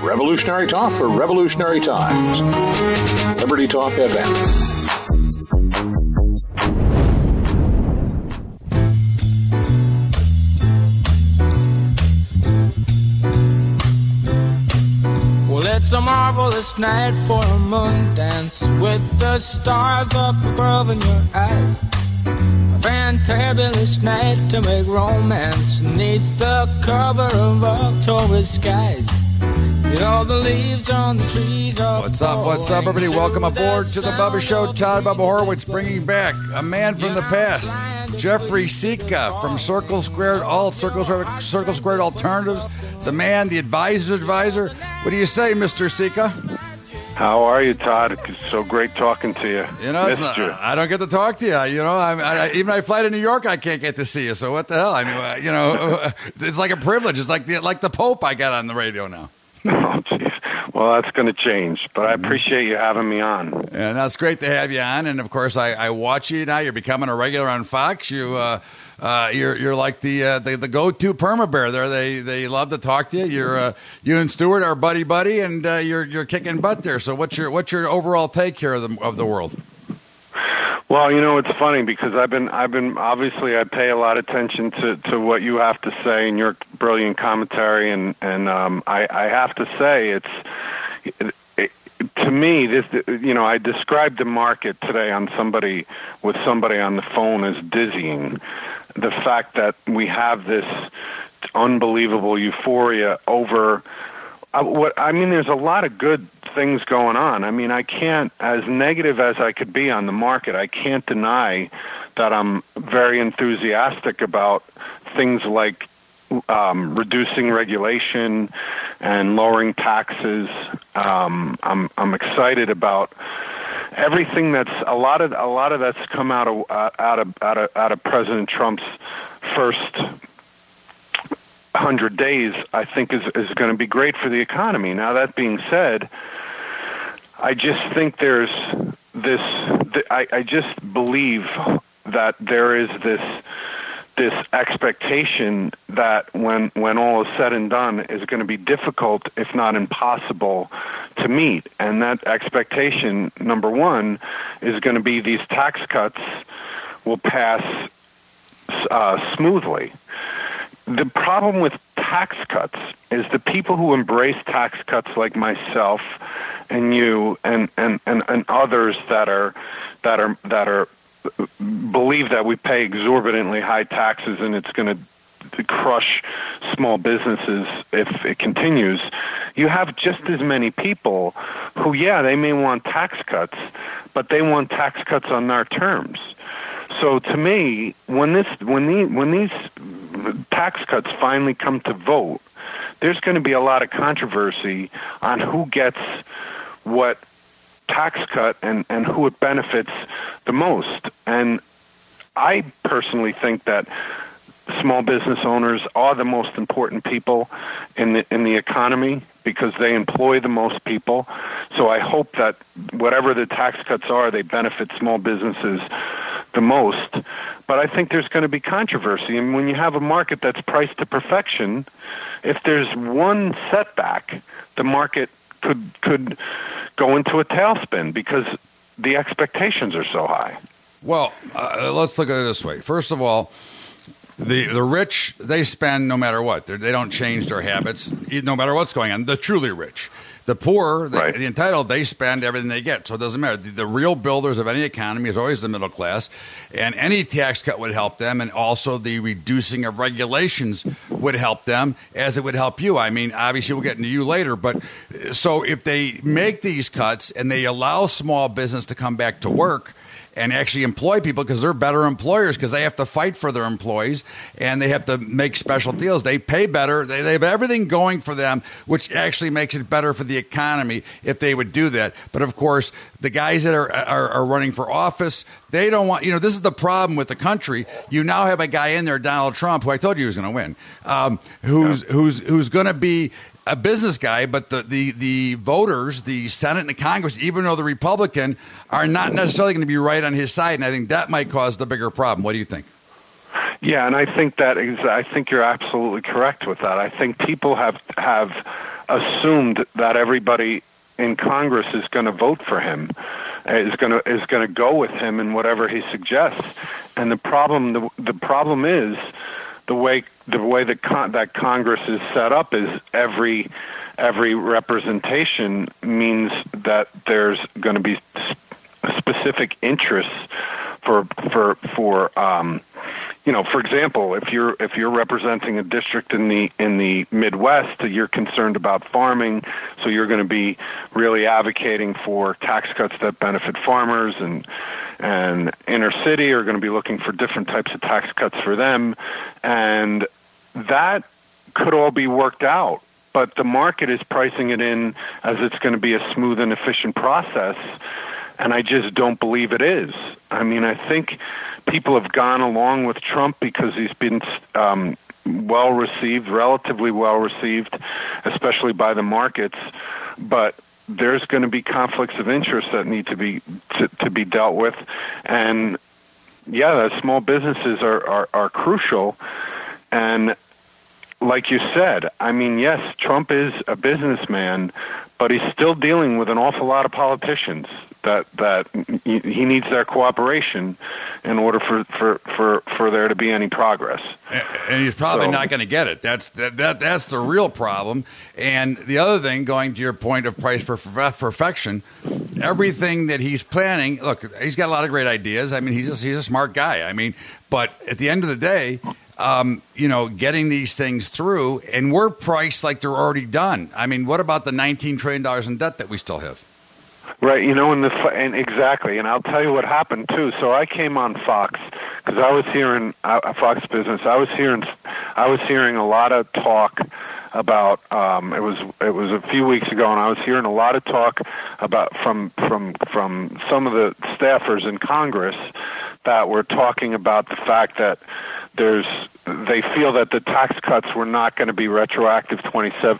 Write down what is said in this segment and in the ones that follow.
Revolutionary talk for revolutionary times. Liberty Talk FM. It's a marvelous night for a moon dance with the stars up above in your eyes. A fantabulous night to make romance neath the cover of October skies. With all the leaves on the trees. What's up, everybody? Welcome aboard to the Bubba Show. Todd Bubba Horowitz bringing back a man from the past, Jeffrey Sika from Circle Squared Alternatives. The man, the advisor's advisor. What do you say, Mr. Sika? How are you, Todd? It's so great talking to you. You know, I don't get to talk to you. You know, even I fly to New York, I can't get to see you. So what the hell? I mean, you know, it's like a privilege. It's like the Pope I got on the radio now. Oh, jeez. Well, that's going to change, but I appreciate you having me on. And that's great to have you on. And of course, I watch you now. You're becoming a regular on Fox. You're like the go-to perma bear there. They love to talk to you. You and Stewart are buddy, and you're kicking butt there. So what's your overall take here of the world? Well, you know, it's funny because I've been obviously I pay a lot of attention to what you have to say and your brilliant commentary, and I have to say to me, this, you know, I described the market today with somebody on the phone as dizzying. The fact that we have this unbelievable euphoria over there's a lot of good things going on. I mean, I can't, as negative as I could be on the market, I can't deny that I'm very enthusiastic about things like reducing regulation and lowering taxes. I'm excited about everything that's a lot of that's come out of President Trump's first 100 days. I think is going to be great for the economy. Now, that being said, I just think there's this. I just believe that there is this expectation that when all is said and done is going to be difficult, if not impossible, to meet. And that expectation, number one, is going to be these tax cuts will pass smoothly. The problem with tax cuts is the people who embrace tax cuts, like myself and you and others that are believe that we pay exorbitantly high taxes and it's going to crush small businesses if it continues. You have just as many people who, yeah, they may want tax cuts, but they want tax cuts on their terms. So to me, when these tax cuts finally come to vote, there's going to be a lot of controversy on who gets what tax cut and who it benefits the most. And I personally think that small business owners are the most important people in the economy because they employ the most people. So I hope that whatever the tax cuts are, they benefit small businesses the most. But I think there's going to be controversy. And when you have a market that's priced to perfection, if there's one setback, the market could go into a tailspin because the expectations are so high. Well, let's look at it this way. First of all, the rich, they spend no matter what. They don't change their habits, no matter what's going on. The truly rich. The poor, the entitled, they spend everything they get, so it doesn't matter. The real builders of any economy is always the middle class, and any tax cut would help them, and also the reducing of regulations would help them, as it would help you. I mean, obviously, we'll get into you later, but so if they make these cuts and they allow small business to come back to work, and actually employ people because they're better employers because they have to fight for their employees and they have to make special deals. They pay better. They have everything going for them, which actually makes it better for the economy if they would do that. But, of course, the guys that are running for office, they don't want – this is the problem with the country. You now have a guy in there, Donald Trump, who I told you he was going to win, who's going to be – a business guy, but the voters, the Senate and the Congress, even though the Republican, are not necessarily going to be right on his side, and I think that might cause the bigger problem. What do you think? Yeah, and I think you're absolutely correct with that. I think people have assumed that everybody in Congress is going to vote for him, is going to go with him in whatever he suggests. And the problem is the way that Congress is set up is every representation means that there's going to be specific interests for example, if you're representing a district in the Midwest, you're concerned about farming, so you're going to be really advocating for tax cuts that benefit farmers, and inner city are going to be looking for different types of tax cuts for them, and that could all be worked out. But the market is pricing it in as it's going to be a smooth and efficient process, and I just don't believe it is. I mean, I think people have gone along with Trump because he's been relatively well received, especially by the markets. But there's going to be conflicts of interest that need to be dealt with, and the small businesses are crucial. And like you said, I mean, yes, Trump is a businessman, but he's still dealing with an awful lot of politicians that he needs their cooperation in order for there to be any progress. And he's probably not going to get it. That's the real problem. And the other thing, going to your point of price for perfection, everything that he's planning, look, he's got a lot of great ideas. I mean, he's a smart guy. I mean, but at the end of the day, getting these things through, and we're priced like they're already done. I mean, what about the $19 trillion in debt that we still have? Right, and exactly, and I'll tell you what happened too. So I came on Fox because I was hearing Fox Business. I was hearing a lot of talk about. It was a few weeks ago, and I was hearing a lot of talk about from some of the staffers in Congress that were talking about the fact that they feel that the tax cuts were not going to be retroactive to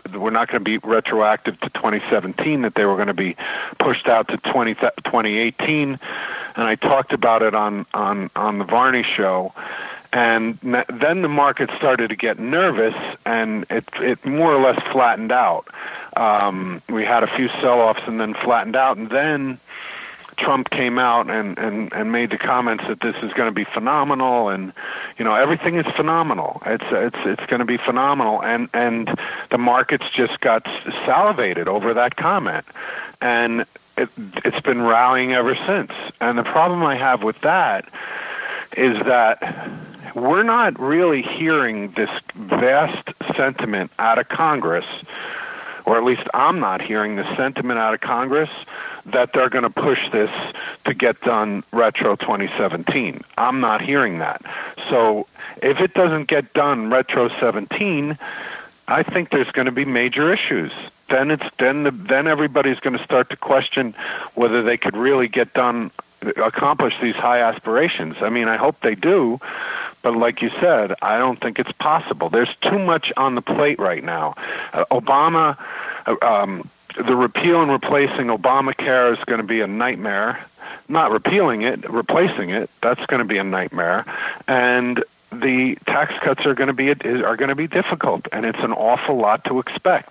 2017, that they were going to be pushed out to 2018. And I talked about it on the Varney show. And then the market started to get nervous, and it more or less flattened out. We had a few sell-offs and then flattened out, and then Trump came out and made the comments that this is going to be phenomenal, and everything is phenomenal. It's going to be phenomenal, and the markets just got salivated over that comment, and it's been rallying ever since. And the problem I have with that is that we're not really hearing this vast sentiment out of Congress, or at least I'm not hearing the sentiment out of Congress that they're going to push this to get done retro 2017. I'm not hearing that. So if it doesn't get done retro 17, I think there's going to be major issues. Then everybody's going to start to question whether they could really accomplish these high aspirations. I mean, I hope they do, but like you said, I don't think it's possible. There's too much on the plate right now. Obama. The repeal and replacing Obamacare is going to be a nightmare. Not repealing it, replacing it, that's going to be a nightmare. And the tax cuts are going to be difficult, and it's an awful lot to expect.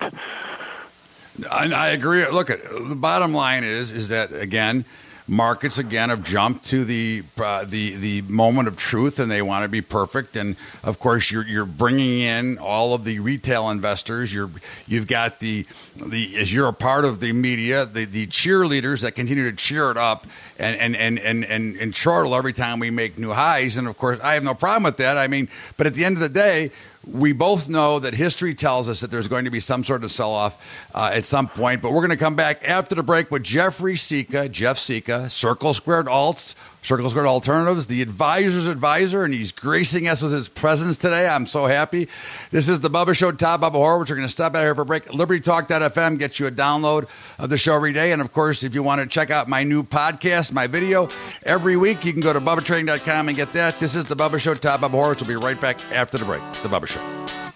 I agree. Look, the bottom line is that, again, markets again have jumped to the moment of truth, and they want to be perfect. And of course, you're bringing in all of the retail investors. You've got as you're a part of the media, the cheerleaders that continue to cheer it up and chortle every time we make new highs. And of course, I have no problem with that. I mean, but at the end of the day, we both know that history tells us that there's going to be some sort of sell-off at some point. But we're going to come back after the break with Jeff Sika, Circle Squared Alts, Circle Squared Alternatives, the advisor's advisor, and he's gracing us with his presence today. I'm so happy. This is the Bubba Show, Top Bubba Horowitz. We're going to stop out here for a break. LibertyTalk.fm gets you a download of the show every day. And, of course, if you want to check out my new podcast, my video, every week, you can go to BubbaTrading.com and get that. This is the Bubba Show, Top Bubba Horowitz. We'll be right back after the break. The Bubba Show.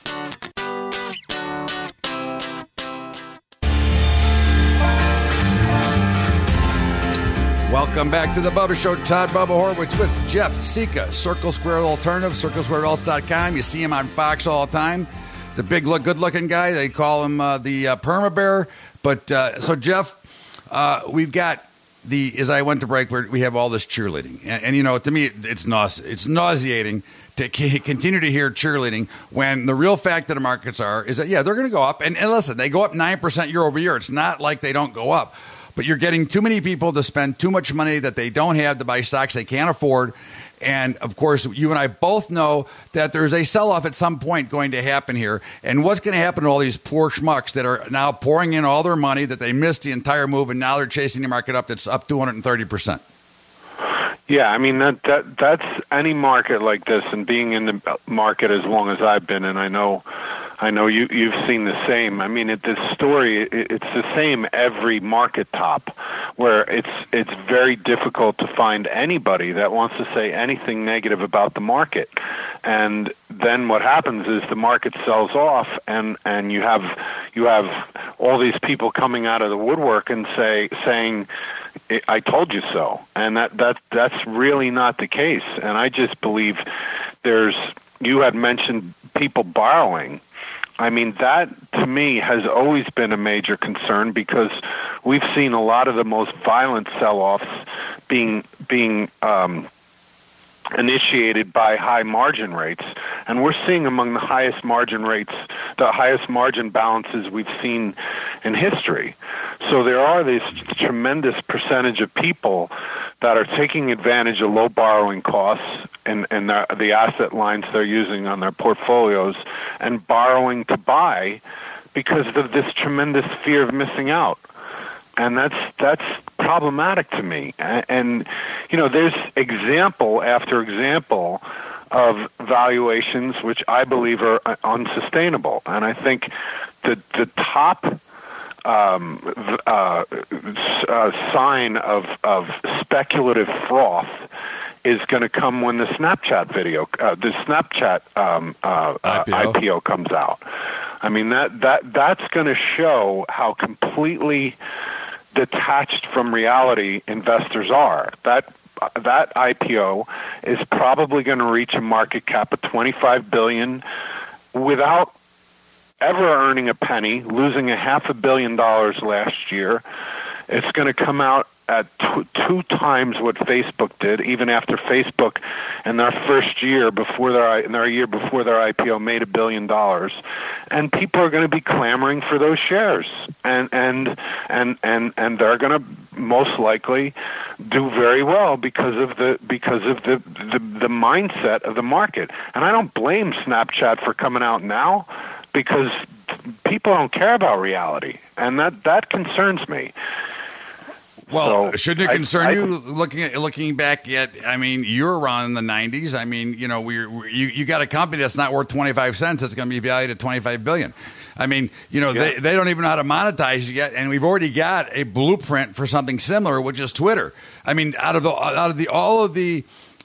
Welcome back to the Bubba Show. Todd Bubba Horowitz with Jeff Sika, Circle Squared Alternative, CircleSquaredAlts.com. You see him on Fox all the time. the big, good-looking guy. They call him the Perma Bear. But so, Jeff, we've got as I went to break, we have all this cheerleading. And you know, to me, it's nauseating to continue to hear cheerleading when the real fact of the markets is that, yeah, they're going to go up. And listen, they go up 9% year over year. It's not like they don't go up. But you're getting too many people to spend too much money that they don't have to buy stocks they can't afford. And, of course, you and I both know that there's a sell-off at some point going to happen here. And what's going to happen to all these poor schmucks that are now pouring in all their money that they missed the entire move, and now they're chasing the market up that's up 230%? Yeah, I mean, that's any market like this, and being in the market as long as I've been, and I know you've seen the same. I mean, this story, it's the same every market top, where it's very difficult to find anybody that wants to say anything negative about the market. And then what happens is the market sells off, and you have all these people coming out of the woodwork and saying, I told you so. And that's really not the case. And I just believe you had mentioned people borrowing. I mean, that to me has always been a major concern, because we've seen a lot of the most violent sell-offs being initiated by high margin rates, and we're seeing among the highest margin rates, the highest margin balances we've seen in history. So there are this tremendous percentage of people that are taking advantage of low borrowing costs and the asset lines they're using on their portfolios, and borrowing to buy because of this tremendous fear of missing out. And that's problematic to me. And you know, there's example after example of valuations which I believe are unsustainable. And I think the top sign of speculative froth is going to come when the Snapchat IPO comes out. I mean, that's going to show how completely detached from reality investors are. That IPO is probably going to reach a market cap of $25 billion without ever earning a penny, losing $500 million last year. It's going to come out at two times what Facebook did, even after Facebook in their first year before their IPO made $1 billion, and people are going to be clamoring for those shares, and they're going to most likely do very well because of the mindset of the market. And I don't blame Snapchat for coming out now, because people don't care about reality, and that concerns me. Well, so shouldn't it concern you looking back at? I mean, you're around in the '90s. I mean, you know, you got a company that's not worth 25 cents. That's going to be valued at $25 billion. I mean, you know, yeah. they don't even know how to monetize yet, and we've already got a blueprint for something similar, which is Twitter. I mean, out of all of the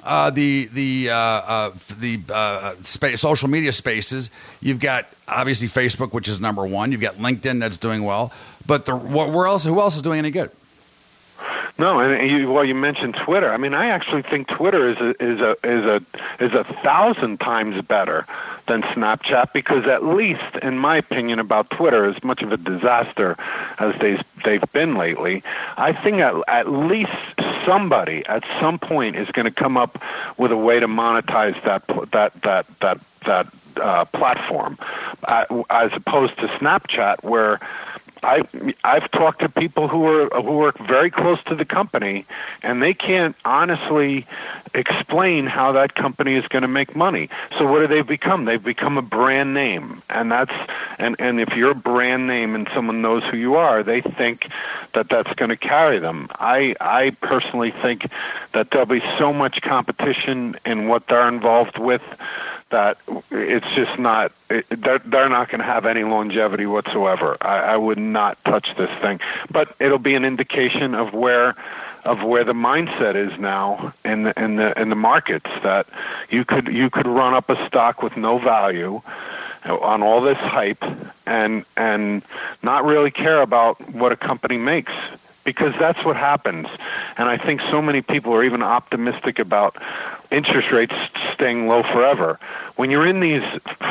social media spaces, you've got obviously Facebook, which is number one. You've got LinkedIn that's doing well, but who else is doing any good? No, and you mentioned Twitter. I mean, I actually think Twitter is a 1,000 times better than Snapchat, because at least, in my opinion, about Twitter, as much of a disaster as they've been lately, I think at least somebody at some point is going to come up with a way to monetize that platform, as opposed to Snapchat, where I've talked to people who work very close to the company, and they can't honestly explain how that company is going to make money. So what do they become? They've become a brand name, and if you're a brand name and someone knows who you are, they think that that's going to carry them. I personally think that there'll be so much competition in what they're involved with that it's just not. They're not going to have any longevity whatsoever. I would not touch this thing, but it'll be an indication of where the mindset is now in the markets, that you could run up a stock with no value on all this hype and not really care about what a company makes. because that's what happens. And I think so many people are even optimistic about interest rates staying low forever. When you're in these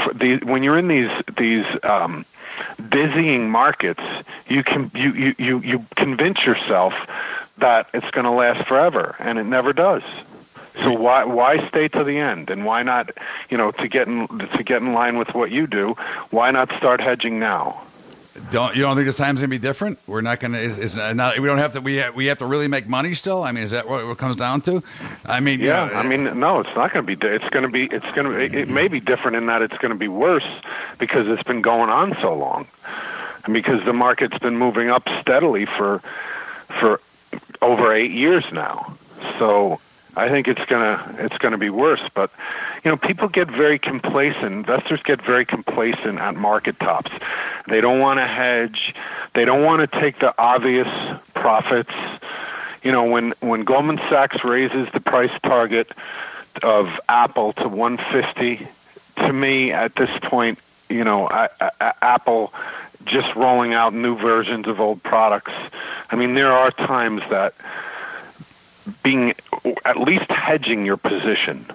dizzying markets, you convince yourself that it's going to last forever, and it never does. So why stay to the end, and why not, to get in line with what you do? Why not start hedging now? You don't think this time's gonna be different? We're not gonna. It's not. We don't have to. We have to really make money still. I mean, is that what it comes down to? I mean, no, it's not going to be. It's going to be. It may be different in that it's going to be worse because it's been going on so long, and because the market's been moving up steadily for over 8 years now. So I think it's gonna be worse. But people get very complacent. Investors get very complacent at market tops. They don't want to hedge. They don't want to take the obvious profits. When Goldman Sachs raises the price target of Apple to 150, to me at this point, Apple just rolling out new versions of old products. I mean, there are times that being at least hedging your position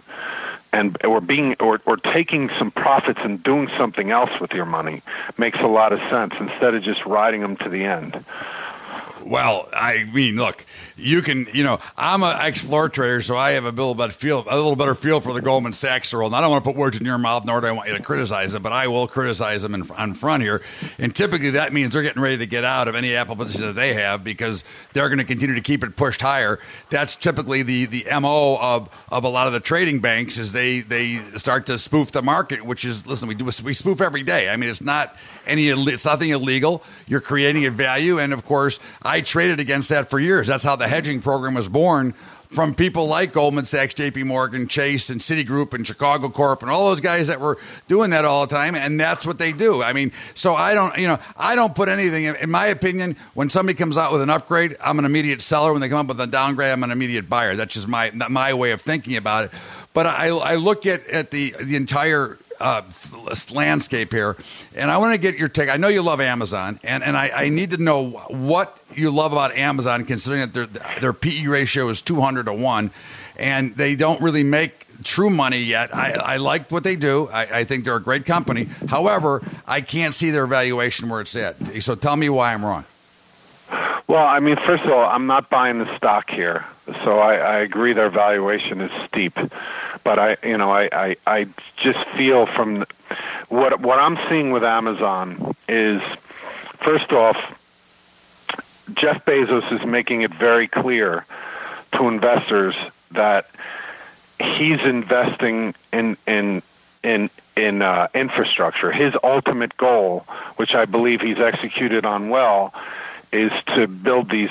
or taking some profits and doing something else with your money makes a lot of sense instead of just riding them to the end. Well, I mean, look, you can, I'm an ex-floor trader, so I have a little better feel for the Goldman Sachs role. And I don't want to put words in your mouth, nor do I want you to criticize them, but I will criticize them on front here. And typically that means they're getting ready to get out of any Apple position that they have because they're going to continue to keep it pushed higher. That's typically the MO of a lot of the trading banks is they start to spoof the market, which is, listen, we spoof every day. I mean, it's nothing illegal. You're creating a value, and of course, I traded against that for years. That's how the hedging program was born from people like Goldman Sachs, JP Morgan, Chase, and Citigroup, and Chicago Corp, and all those guys that were doing that all the time, and that's what they do. I mean, so I don't put anything, in my opinion, when somebody comes out with an upgrade, I'm an immediate seller. When they come up with a downgrade, I'm an immediate buyer. That's just my way of thinking about it. But I look at the entire landscape here, and I want to get your take. I know you love Amazon, and I need to know what you love about Amazon, considering that their PE ratio is 200 to 1, and they don't really make true money yet. I like what they do. I think they're a great company. However, I can't see their valuation where it's at. So tell me why I'm wrong. Well, I mean, first of all, I'm not buying the stock here, so I agree their valuation is steep. But I just feel from what I'm seeing with Amazon is, first off, Jeff Bezos is making it very clear to investors that he's investing in infrastructure. His ultimate goal, which I believe he's executed on well, is to build these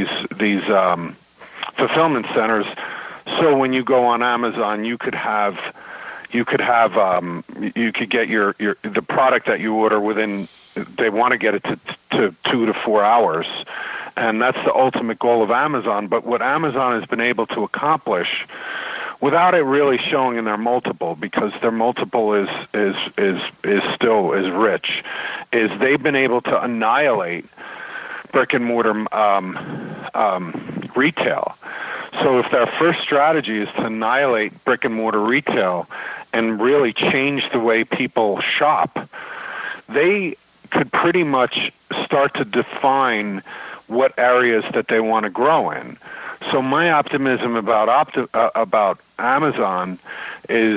fulfillment centers. So when you go on Amazon, you could get the product that you order within. They want to get it to 2 to 4 hours, and that's the ultimate goal of Amazon. But what Amazon has been able to accomplish, without it really showing in their multiple, because their multiple is still rich, is they've been able to annihilate brick and mortar retail. So if their first strategy is to annihilate brick and mortar retail and really change the way people shop, they could pretty much start to define what areas that they want to grow in. So my optimism about Amazon is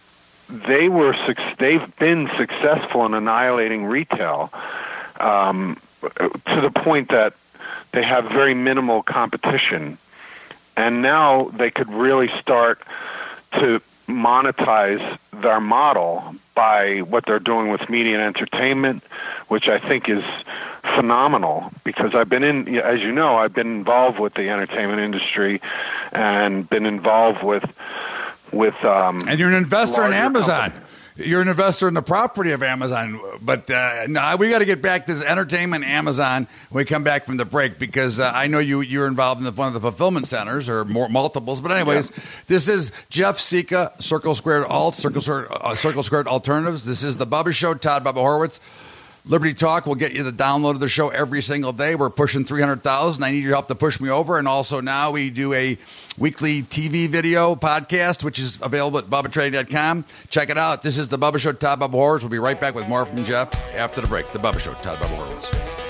they've been successful in annihilating retail to the point that they have very minimal competition. And now they could really start to monetize their model by what they're doing with media and entertainment, which I think is phenomenal, because I've been involved with the entertainment industry and been involved with and you're an investor in Amazon. Companies. You're an investor in the property of Amazon. But no, we got to get back to this entertainment Amazon when we come back from the break, because I know you're involved in one of the fulfillment centers, or more multiples. But anyways, This is Jeff Sika, Circle Squared Alternatives. This is the Bubba Show. Todd Bubba Horowitz. Liberty Talk will get you the download of the show every single day. We're pushing 300,000. I need your help to push me over. And also now we do a weekly TV video podcast, which is available at BubbaTrading.com. Check it out. This is The Bubba Show, Todd Bubba Horowitz. We'll be right back with more from Jeff after the break. The Bubba Show, Todd Bubba Horowitz.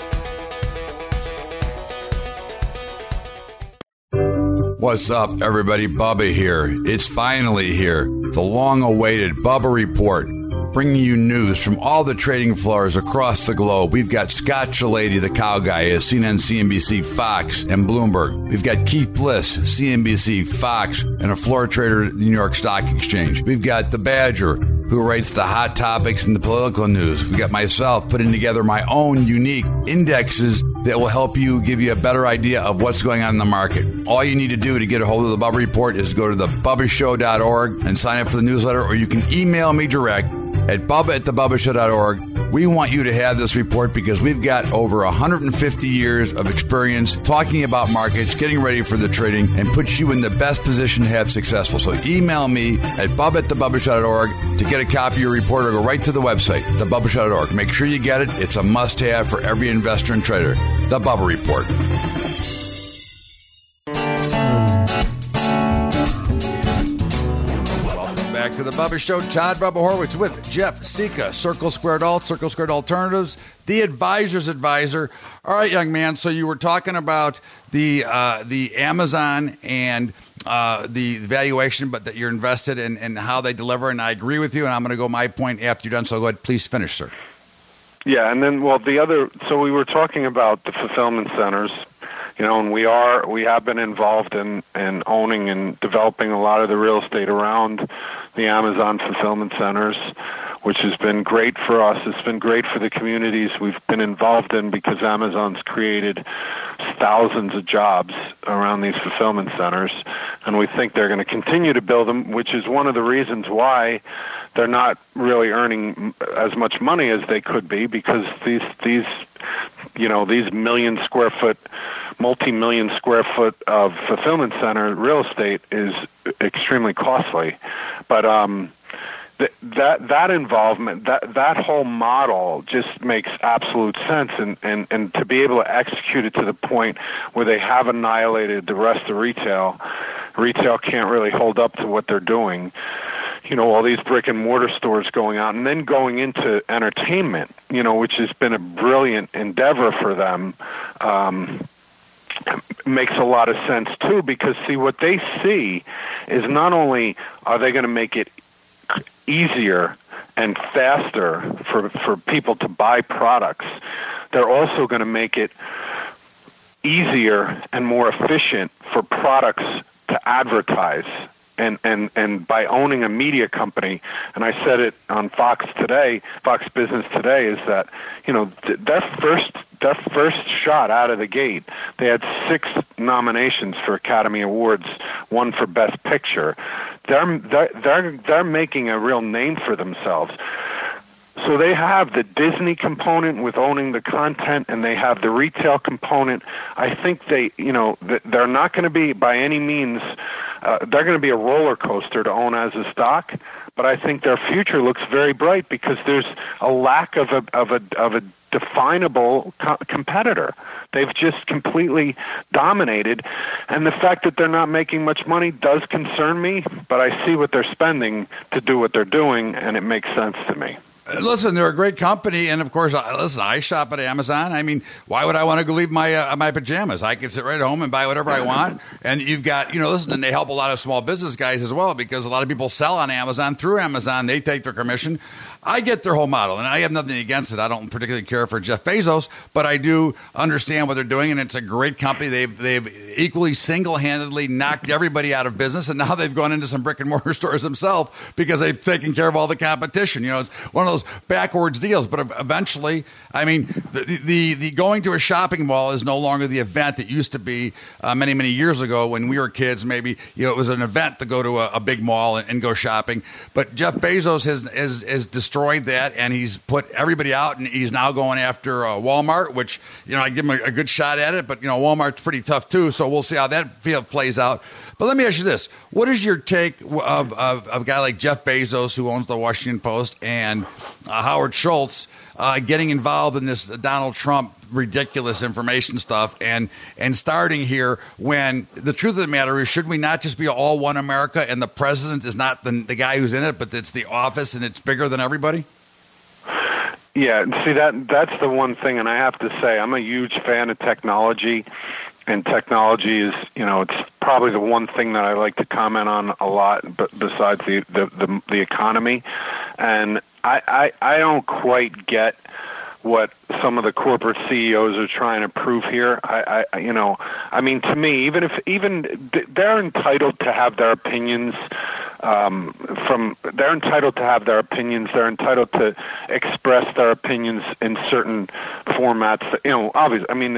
What's up, everybody? Bubba here. It's finally here. The long-awaited Bubba Report, bringing you news from all the trading floors across the globe. We've got Scott Shellady, the cow guy, at CNN, CNBC, Fox, and Bloomberg. We've got Keith Bliss, CNBC, Fox, and a floor trader at the New York Stock Exchange. We've got the Badger, who writes the hot topics and the political news. We've got myself putting together my own unique indexes that will help you, give you a better idea of what's going on in the market. All you need to do to get a hold of the Bubba Report is go to thebubbashow.org and sign up for the newsletter, or you can email me direct at bubba@thebubbashow.org. We want you to have this report because we've got over 150 years of experience talking about markets, getting ready for the trading, and puts you in the best position to have successful. So email me at bubba@thebubbashow.org to get a copy of your report, or go right to the website, thebubbashow.org. Make sure you get it. It's a must-have for every investor and trader. The Bubba Report. Back to the Bubba Show. Todd Bubba Horowitz with Jeff Sika, Circle Squared Alt, Circle Squared Alternatives, the advisor's advisor. All right, young man. So you were talking about the Amazon and the valuation, but that you're invested in and how they deliver. And I agree with you. And I'm going to go my point after you're done. So go ahead, please finish, sir. Yeah, and then so we were talking about the fulfillment centers. And we have been involved in owning and developing a lot of the real estate around the Amazon fulfillment centers, which has been great for us. It's been great for the communities we've been involved in, because Amazon's created thousands of jobs around these fulfillment centers, and we think they're going to continue to build them, which is one of the reasons why they're not really earning as much money as they could be, because these million square foot, multi-million square foot of fulfillment center real estate is extremely costly. But that involvement, that whole model just makes absolute sense, and to be able to execute it to the point where they have annihilated the rest of retail can't really hold up to what they're doing. All these brick and mortar stores going out, and then going into entertainment, which has been a brilliant endeavor for them, makes a lot of sense too, because what they see is not only are they going to make it easier and faster for people to buy products, they're also going to make it easier and more efficient for products to advertise. And by owning a media company, and I said it on Fox Business Today, is that their first shot out of the gate, they had 6 nominations for Academy Awards, 1 for Best Picture. They're making a real name for themselves. So they have the Disney component with owning the content, and they have the retail component. I think they're not going to be by any means. They're going to be a roller coaster to own as a stock, but I think their future looks very bright, because there's a lack of a definable competitor. They've just completely dominated, and the fact that they're not making much money does concern me, but I see what they're spending to do what they're doing, and it makes sense to me. Listen, they're a great company, and of course, I shop at Amazon. I mean, why would I want to go leave my pajamas? I can sit right at home and buy whatever I want. And you've got, listen, and they help a lot of small business guys as well, because a lot of people sell on Amazon. Through Amazon, they take their commission. I get their whole model, and I have nothing against it. I don't particularly care for Jeff Bezos, but I do understand what they're doing, and it's a great company. They've equally single-handedly knocked everybody out of business, and now they've gone into some brick and mortar stores themselves because they've taken care of all the competition. It's one of those backwards deals, but eventually, I mean, the going to a shopping mall is no longer the event it used to be many, many years ago when we were kids. Maybe it was an event to go to a big mall and go shopping. But Jeff Bezos has destroyed that, and he's put everybody out, and he's now going after Walmart, which I give him a good shot at it. But Walmart's pretty tough too, so we'll see how that plays out. But let me ask you this: what is your take of a guy like Jeff Bezos, who owns the Washington Post, and Howard Schultz getting involved in this Donald Trump ridiculous information stuff and starting here when the truth of the matter is, should we not just be all one America and the president is not the guy who's in it, but it's the office and it's bigger than everybody? Yeah, see, that's the one thing, and I have to say I'm a huge fan of technology, and technology is, it's probably the one thing that I like to comment on a lot, but besides the economy. And I don't quite get what some of the corporate CEOs are trying to prove here. I mean, to me, even they're entitled to have their opinions. They're entitled to have their opinions. They're entitled to express their opinions in certain formats. Obviously, I mean,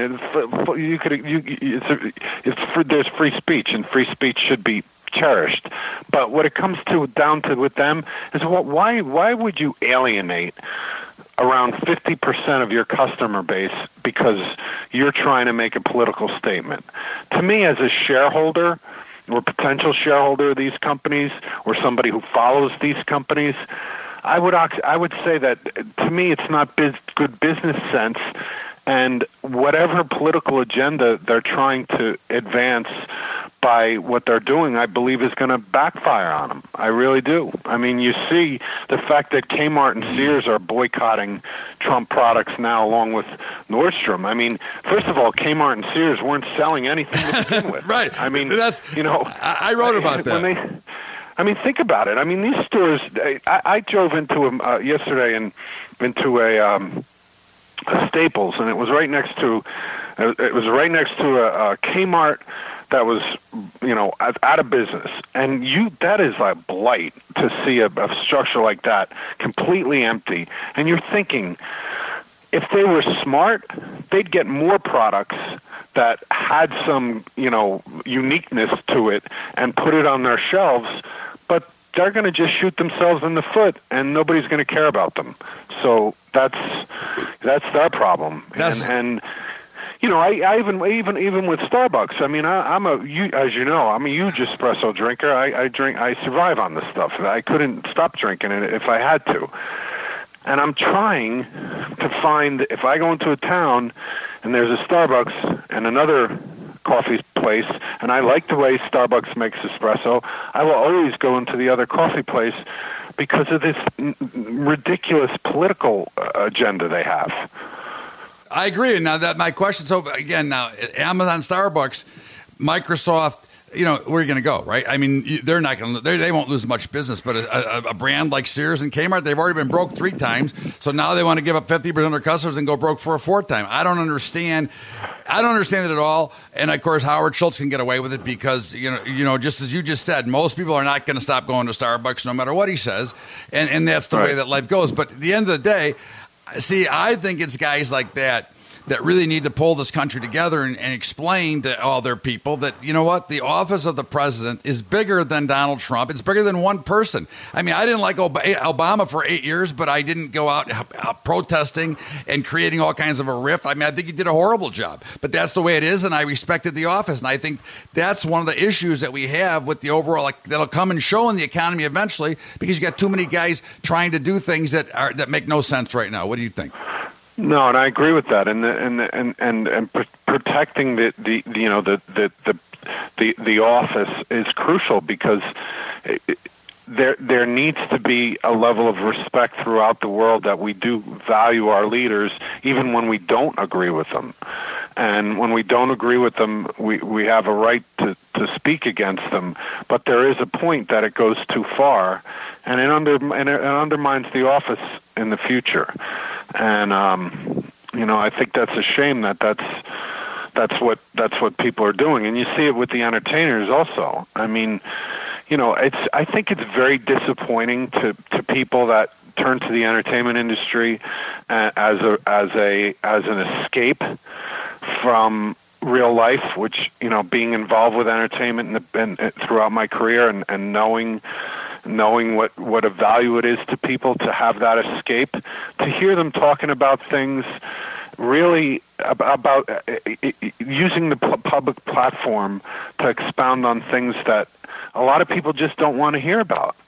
there's free speech, and free speech should be cherished. But what it comes down to with them is why would you alienate around 50% of your customer base because you're trying to make a political statement? To me, as a shareholder or potential shareholder of these companies or somebody who follows these companies, I would say that to me it's not good business sense, and whatever political agenda they're trying to advance by what they're doing, I believe is going to backfire on them. I really do. I mean, you see the fact that Kmart and Sears are boycotting Trump products now along with Nordstrom. I mean, first of all, Kmart and Sears weren't selling anything to begin with. Right. I mean, that's, I wrote about that. I mean, think about it. I mean, these stores, I drove into yesterday into a Staples, and it was right next to a Kmart that was, out of business. And that is a blight to see a structure like that completely empty. And you're thinking, if they were smart, they'd get more products that had some, uniqueness to it and put it on their shelves. But they're going to just shoot themselves in the foot, and nobody's going to care about them. So that's their problem. I even with Starbucks. I mean, I'm a huge espresso drinker. I survive on this stuff. I couldn't stop drinking it if I had to. And I'm trying to find, if I go into a town and there's a Starbucks and another coffee place, and I like the way Starbucks makes espresso, I will always go into the other coffee place because of this ridiculous political agenda they have. I agree. And now that my question, so again, now Amazon, Starbucks, Microsoft, where are you going to go, right? I mean, they're not going to, they won't lose much business, but a brand like Sears and Kmart, they've already been broke 3 times. So now they want to give up 50% of their customers and go broke for a 4th time. I don't understand it at all. And of course, Howard Schultz can get away with it because, just as you just said, most people are not going to stop going to Starbucks no matter what he says. And that's the way that life goes. But at the end of the day, see, I think it's guys like that really need to pull this country together and explain to all their people that, the office of the president is bigger than Donald Trump. It's bigger than one person. I mean, I didn't like Obama for 8 years, but I didn't go out protesting and creating all kinds of a rift. I mean, I think he did a horrible job, but that's the way it is, and I respected the office. And I think that's one of the issues that we have with the overall, that'll come and show in the economy eventually, because you got too many guys trying to do things that make no sense right now. What do you think? No, and I agree with that, and protecting the office is crucial, because there needs to be a level of respect throughout the world that we do value our leaders, even when we don't agree with them. And when we don't agree with them, we have a right to speak against them. But there is a point that it goes too far, and it undermines the office in the future. And I think that's a shame that's what people are doing, and you see it with the entertainers also. I mean, I think it's very disappointing to people that turn to the entertainment industry as an escape from real life, which, being involved with entertainment and throughout my career and knowing what a value it is to people to have that escape, to hear them talking about things really about using the public platform to expound on things that a lot of people just don't want to hear about.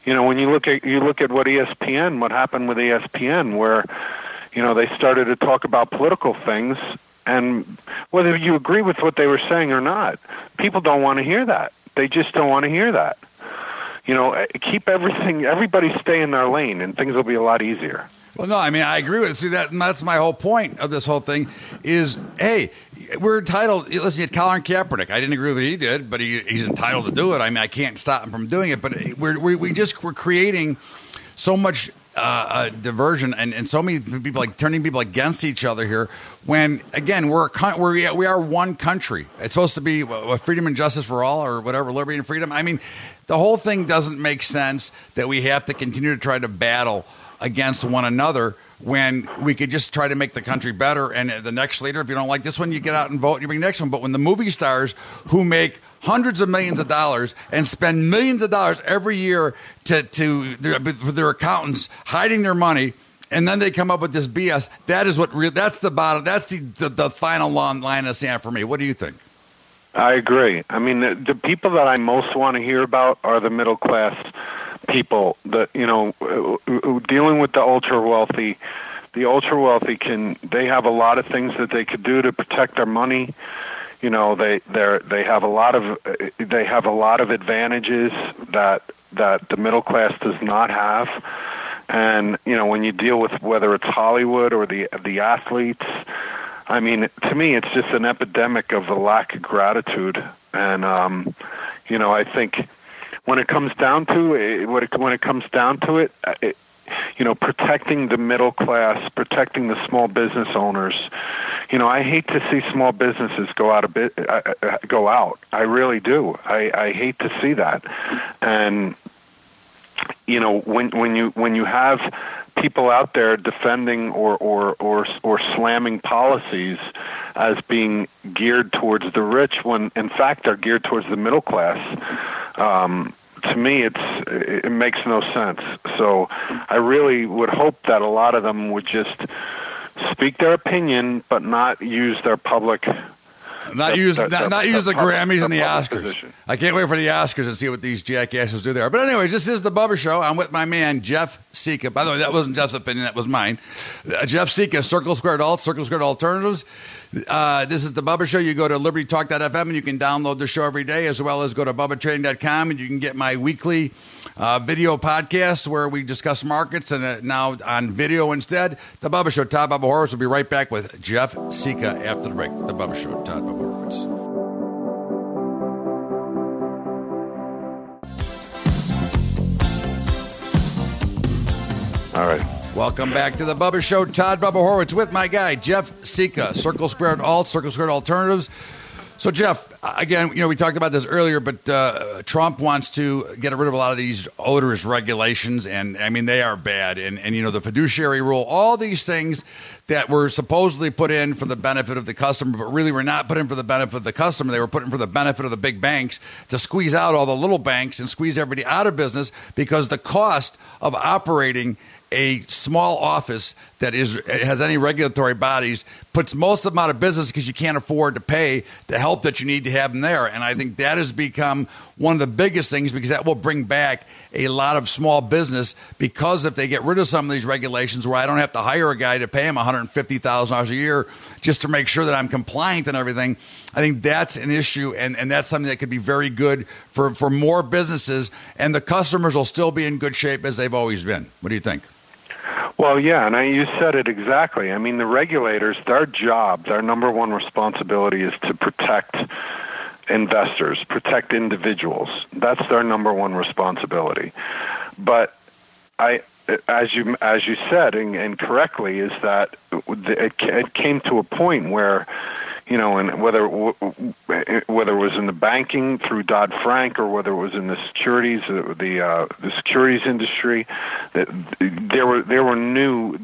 When you look at what happened with ESPN, where they started to talk about political things, and whether you agree with what they were saying or not, people don't want to hear that. They just don't want to hear that. Keep everybody stay in their lane, and things will be a lot easier. Well, no, I mean, I agree with it. See, that's my whole point of this whole thing is, hey, we're entitled. Listen, you had Colin Kaepernick. I didn't agree with what he did, but he's entitled to do it. I mean, I can't stop him from doing it. But we're creating so much diversion and so many people, like turning people against each other here. When again, we are one country. It's supposed to be freedom and justice for all, or whatever, liberty and freedom. I mean, the whole thing doesn't make sense that we have to continue to try to battle against one another when we could just try to make the country better. And the next leader, if you don't like this one, you get out and vote and you bring the next one. But when the movie stars who make hundreds of millions of dollars and spend millions of dollars every year for their accountants hiding their money, and then they come up with this BS, that's the bottom. That's the final line in the sand for me. What do you think? I agree. I mean, the people that I most want to hear about are the middle class people that dealing with the ultra wealthy. The ultra wealthy they have a lot of things that they could do to protect their money. They have a lot of advantages that the middle class does not have. And when you deal with whether it's Hollywood or the athletes, I mean, to me, it's just an epidemic of a lack of gratitude. And I think when it comes down to it, protecting the middle class, protecting the small business owners. I hate to see small businesses go out. I really do. I hate to see that. And when you have people out there defending or slamming policies as being geared towards the rich, when in fact they're geared towards the middle class, to me it makes no sense. So I really would hope that a lot of them would just speak their opinion, but not use their public. Not use the Grammys and the Oscars. Position. I can't wait for the Oscars and see what these jackasses do there. But anyways, this is the Bubba Show. I'm with my man, Jeff Sika. By the way, that wasn't Jeff's opinion. That was mine. Jeff Sika, Circle Squared Alternatives. This is the Bubba Show. You go to libertytalk.fm and you can download the show every day, as well as go to bubbatrading.com and you can get my weekly video podcast where we discuss markets, and now on video instead. The Bubba Show. Todd Bubba Horowitz will be right back with Jeff Sika after the break. The Bubba Show. Todd Bubba Horowitz. All right. Welcome back to the Bubba Show. Todd Bubba Horowitz with my guy, Jeff Sika, Circle Squared Alternatives. So, Jeff, again, we talked about this earlier, but Trump wants to get rid of a lot of these odorous regulations, and, I mean, they are bad. And the fiduciary rule, all these things that were supposedly put in for the benefit of the customer, but really were not put in for the benefit of the customer. They were put in for the benefit of the big banks to squeeze out all the little banks and squeeze everybody out of business, because the cost of operating a small office that has any regulatory bodies puts most of them out of business because you can't afford to pay the help that you need to have them there. And I think that has become one of the biggest things, because that will bring back a lot of small business, because if they get rid of some of these regulations where I don't have to hire a guy to pay him $150,000 a year just to make sure that I'm compliant and everything, I think that's an issue, and that's something that could be very good for more businesses, and the customers will still be in good shape as they've always been. What do you think? Well, yeah, and you said it exactly. I mean, the regulators, their job, their number one responsibility is to protect investors, protect individuals. That's their number one responsibility. But as you said, and correctly, is that it came to a point where, and whether it was in the banking through Dodd-Frank or whether it was in the securities, the securities industry, that there were new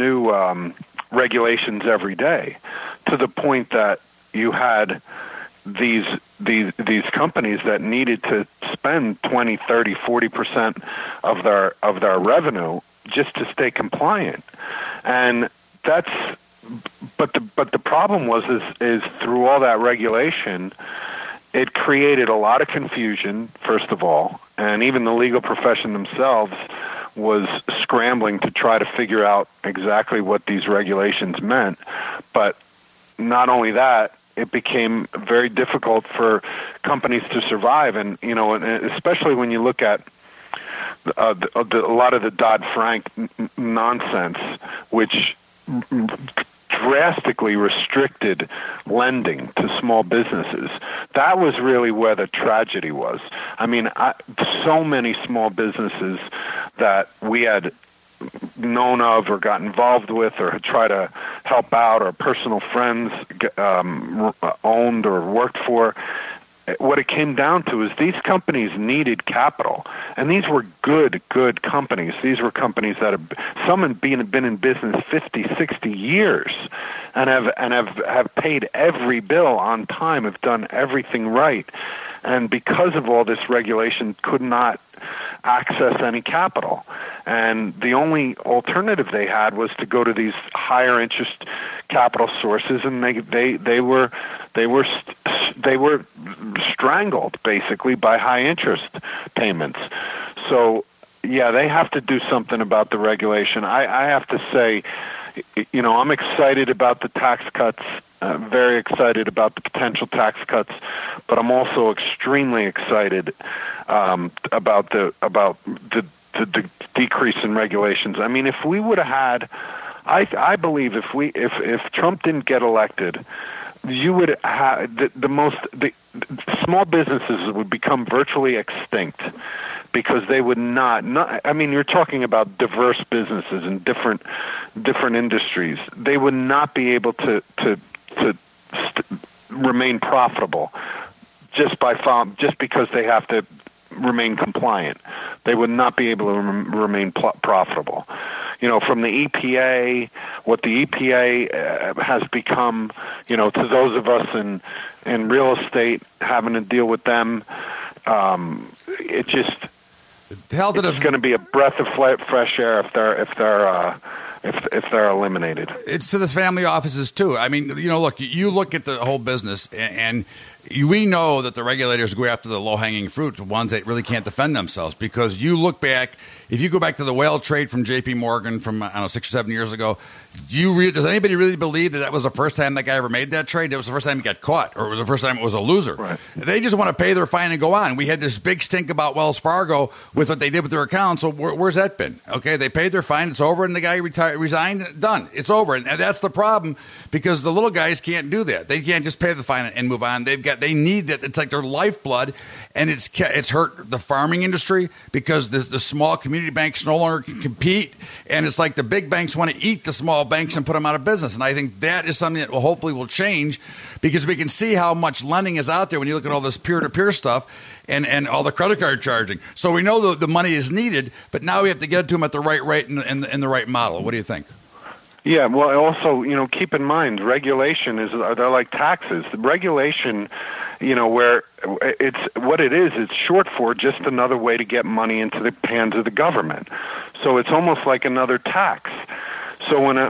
regulations every day, to the point that you had these companies that needed to spend 20, 30, 40% of their revenue just to stay compliant, and that's. But the problem is through all that regulation, it created a lot of confusion, first of all, and even the legal profession themselves was scrambling to try to figure out exactly what these regulations meant. But not only that, it became very difficult for companies to survive, and especially when you look at a lot of the Dodd-Frank nonsense, which drastically restricted lending to small businesses. That was really where the tragedy was. I mean, so many small businesses that we had known of or got involved with or had tried to help out, or personal friends owned or worked for, what it came down to is these companies needed capital, and these were good companies. These were companies that some have been in business 50, 60 years, and have paid every bill on time, have done everything right, and because of all this regulation, could not access any capital. And the only alternative they had was to go to these higher interest capital sources, and they were strangled basically by high interest payments. So yeah, they have to do something about the regulation. I have to say, I'm excited about the tax cuts, very excited about the potential tax cuts, but I'm also extremely excited about the decrease in regulations. I mean, if we would have had, I believe if Trump didn't get elected, you would have the small businesses would become virtually extinct, because they would not. I mean, you're talking about diverse businesses in different industries. They would not be able to remain profitable just because they have to remain compliant. They would not be able to remain profitable. From the EPA, what the EPA has become, to those of us in real estate having to deal with them, it's going to be a breath of fresh air if they're eliminated. It's to the family offices too. I mean, look, you look at the whole business, and we know that the regulators go after the low-hanging fruit, the ones that really can't defend themselves. Because you look back, if you go back to the whale trade from J.P. Morgan from 6 or 7 years ago, does anybody really believe that was the first time that guy ever made that trade? It was the first time he got caught, or it was the first time it was a loser. Right. They just want to pay their fine and go on. We had this big stink about Wells Fargo with what they did with their accounts. So where's that been? Okay, they paid their fine. It's over, and the guy resigned. Done. It's over, and that's the problem, because the little guys can't do that. They can't just pay the fine and move on. They need that. It's like their lifeblood, and it's hurt the farming industry, because the small community banks no longer can compete, and it's like the big banks want to eat the small banks and put them out of business. And I think that is something that hopefully will change, because we can see how much lending is out there when you look at all this peer-to-peer stuff and all the credit card charging. So we know the money is needed, but now we have to get it to them at the right rate and the right model. What do you think? Yeah, well, also, keep in mind, regulation they're like taxes. The regulation, where it's short for just another way to get money into the hands of the government. So it's almost like another tax. So when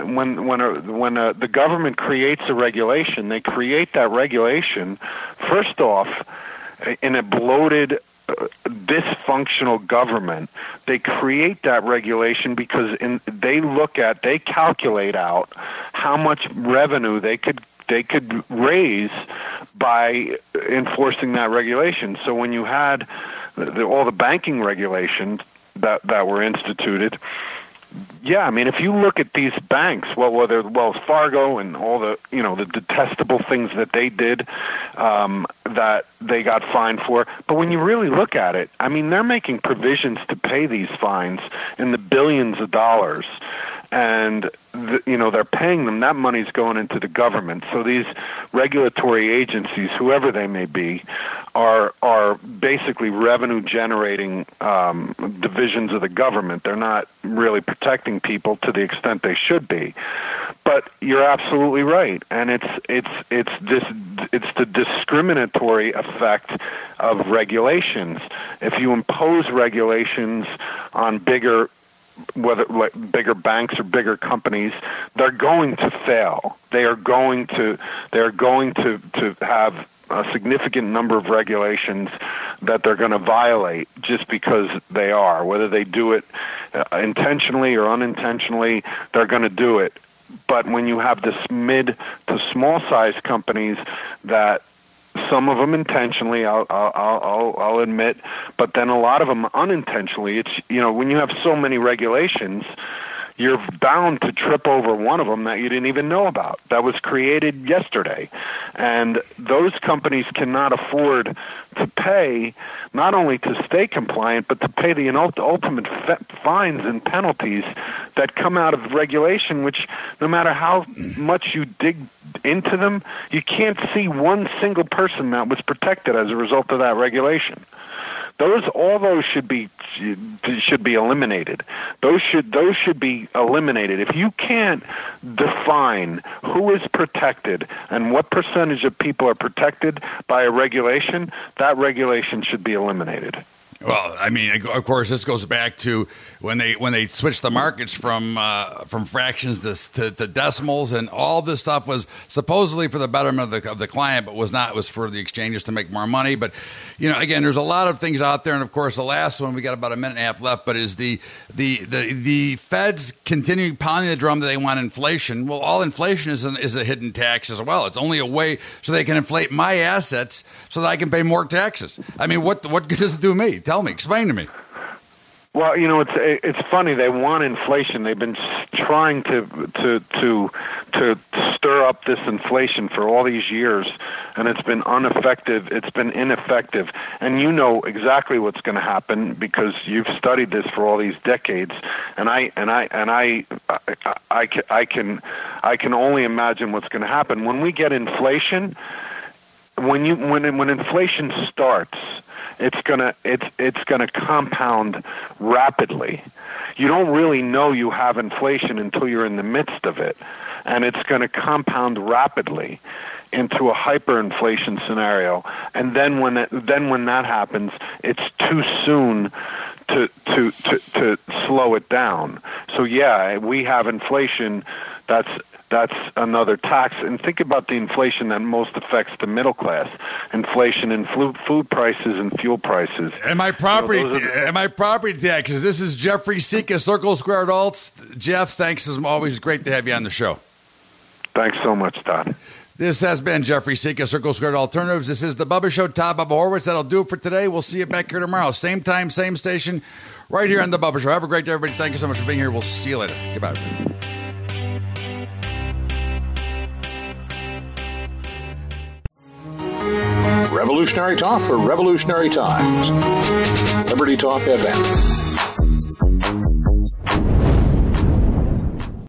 the government creates a regulation, they create that regulation first off in a bloated, dysfunctional government. They create that regulation because they calculate out how much revenue they could raise by enforcing that regulation. So when you had all the banking regulations that were instituted, yeah, I mean, if you look at these banks, whether Wells Fargo and all the the detestable things that they did, that they got fined for, but when you really look at it, I mean, they're making provisions to pay these fines in the billions of dollars, and they're paying them. That money's going into the government. So these regulatory agencies, whoever they may be, are basically revenue generating divisions of the government. They're not really protecting people to the extent they should be. But you're absolutely right, and it's the discriminatory effect of regulations. If you impose regulations on bigger banks or bigger companies, they're going to fail. They are going to have a significant number of regulations that they're going to violate just because they are. Whether they do it intentionally or unintentionally, they're going to do it. But when you have this mid to small size companies that some of them intentionally, I'll admit, but then a lot of them unintentionally. It's, you know, when you have so many regulations, you're bound to trip over one of them that you didn't even know about, that was created yesterday. And those companies cannot afford to pay, not only to stay compliant, but to pay the ultimate fines and penalties that come out of regulation, which no matter how much you dig into them, you can't see one single person that was protected as a result of that regulation. All those should be eliminated. Those should be eliminated. If you can't define who is protected and what percentage of people are protected by a regulation, that regulation should be eliminated. Well, I mean, of course, this goes back to when they switched the markets from fractions to decimals, and all this stuff was supposedly for the betterment of the client, but was not. It was for the exchanges to make more money. But, you know, again, there's a lot of things out there, and of course, the last one, we got about a minute and a half left, but is the Feds continuing pounding the drum that they want inflation. Well, all inflation is a hidden tax as well. It's only a way so they can inflate my assets so that I can pay more taxes. I mean, what good does it do me? Tell me, explain to me. Well, you know, it's funny. They want inflation. They've been trying to stir up this inflation for all these years, and it's been ineffective. It's been ineffective, and you know exactly what's going to happen because you've studied this for all these decades. And I can only imagine what's going to happen when we get inflation. When inflation starts, it's gonna compound rapidly. You don't really know you have inflation until you're in the midst of it, and it's going to compound rapidly into a hyperinflation scenario. And then when that happens, it's too soon to slow it down. So yeah, we have inflation. That's another tax. And think about the inflation that most affects the middle class. Inflation in food prices and fuel prices. And my property taxes. This is Jeffrey Sika, Circle Squared Alts. Jeff, thanks as always. It's great to have you on the show. Thanks so much, Todd. This has been Jeffrey Sika, Circle Squared Alternatives. This is The Bubba Show. Todd Bubba Horwitz. That'll do it for today. We'll see you back here tomorrow. Same time, same station, right here on The Bubba Show. Have a great day, everybody. Thank you so much for being here. We'll see you later. Goodbye. Revolutionary talk for revolutionary times. Liberty Talk FM.